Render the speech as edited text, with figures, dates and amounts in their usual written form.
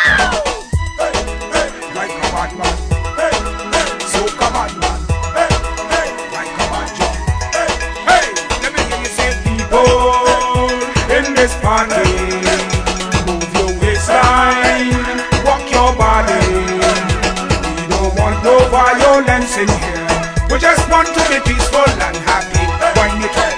Like a bad man, so come on man, like a bad John. Hey, let me hear you say, people in this party, move your waistline, walk your body. We don't want no violence in here. We just want to be peaceful and happy. Wind it up.